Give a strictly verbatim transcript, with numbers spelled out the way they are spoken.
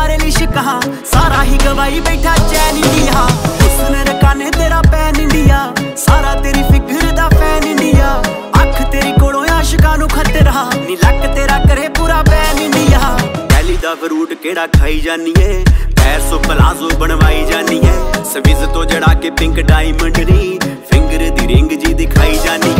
तेरे लिए शिकहा सारा ही गवाई बैठा चैन इंडिया हुस्न रकाने तेरा पैन इंडिया सारा तेरी फिगर दा फैन इंडिया अख तेरी कोलों आशिकां नू खतरा नी लक तेरा करे पूरा बैन इंडिया दिल्ली दा फ्रूट केड़ा खाई जानी है पैसो प्लाजो बनवाई जानी है स्विज तो जड़ा के पिंक डायमंड नी फिंगर दी रिंग जी दिखाई जानी